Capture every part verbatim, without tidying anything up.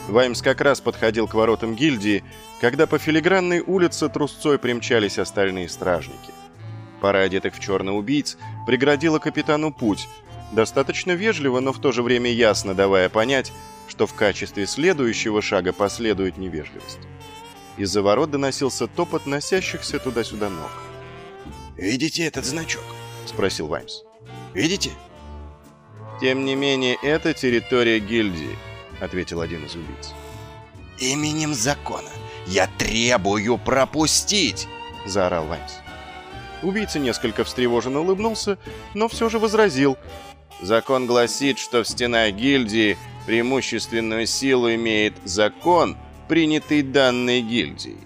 Ваймс как раз подходил к воротам гильдии, когда по филигранной улице трусцой примчались остальные стражники. Пара одетых в черный убийц преградила капитану путь, достаточно вежливо, но в то же время ясно давая понять, что в качестве следующего шага последует невежливость. Из-за ворот доносился топот носящихся туда-сюда ног. «Видите этот значок?» — спросил Ваймс. «Видите?» «Тем не менее, это территория гильдии», — ответил один из убийц. «Именем закона я требую пропустить!» — заорал Ваймс. Убийца несколько встревоженно улыбнулся, но все же возразил. «Закон гласит, что в стенах гильдии преимущественную силу имеет закон, принятый данной гильдией».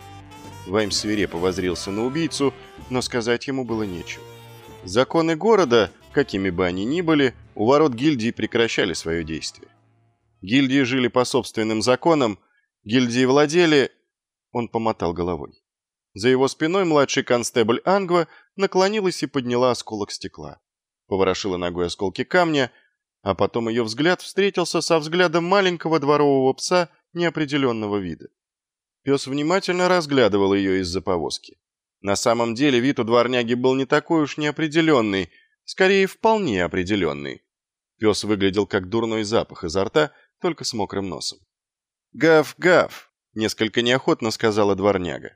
Ваймс свирепо воззрился на убийцу, но сказать ему было нечего. Законы города, какими бы они ни были, у ворот гильдии прекращали свое действие. Гильдии жили по собственным законам, гильдии владели... Он помотал головой. За его спиной младший констебль Ангва наклонилась и подняла осколок стекла. Поворошила ногой осколки камня, а потом ее взгляд встретился со взглядом маленького дворового пса неопределенного вида. Пес внимательно разглядывал ее из-за повозки. На самом деле вид у дворняги был не такой уж неопределенный, скорее вполне определенный. Пес выглядел как дурной запах изо рта, только с мокрым носом. «Гав-гав!» — несколько неохотно сказала дворняга.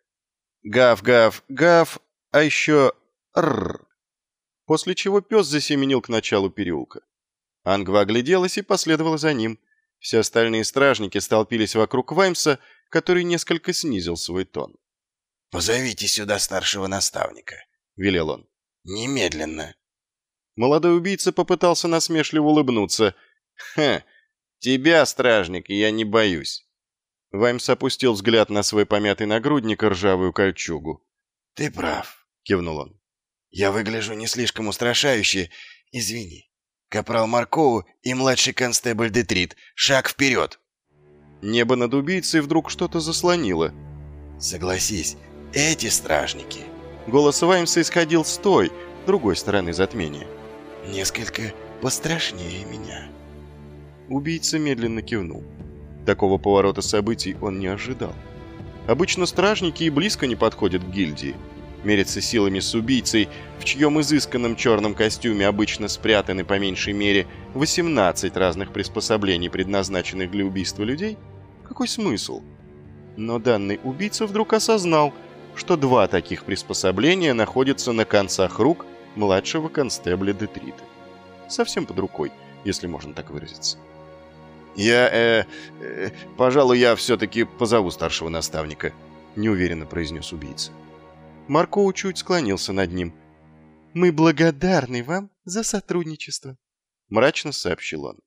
«Гав-гав-гав, а еще рррр!» После чего пес засеменил к началу переулка. Ангва огляделась и последовала за ним. Все остальные стражники столпились вокруг Ваймса, который несколько снизил свой тон. «Позовите сюда старшего наставника», — велел он. «Немедленно». Молодой убийца попытался насмешливо улыбнуться. «Ха, тебя, стражник, я не боюсь». Ваймс опустил взгляд на свой помятый нагрудник и ржавую кольчугу. «Ты прав», — кивнул он. «Я выгляжу не слишком устрашающе. Извини. Капрал Маркоу и младший констебль Детрит. Шаг вперед!» Небо над убийцей вдруг что-то заслонило. «Согласись, эти стражники...» Голос Ваймса исходил с той, другой стороны затмения. «Несколько пострашнее меня». Убийца медленно кивнул. Такого поворота событий он не ожидал. Обычно стражники и близко не подходят к гильдии. Мериться силами с убийцей, в чьем изысканном черном костюме обычно спрятаны по меньшей мере восемнадцать разных приспособлений, предназначенных для убийства людей? Какой смысл? Но данный убийца вдруг осознал, что два таких приспособления находятся на концах рук младшего констебля Детрита. Совсем под рукой, если можно так выразиться. «Я, э, э, пожалуй, я все-таки позову старшего наставника», — неуверенно произнес убийца. Маркоу чуть склонился над ним. «Мы благодарны вам за сотрудничество», — мрачно сообщил он.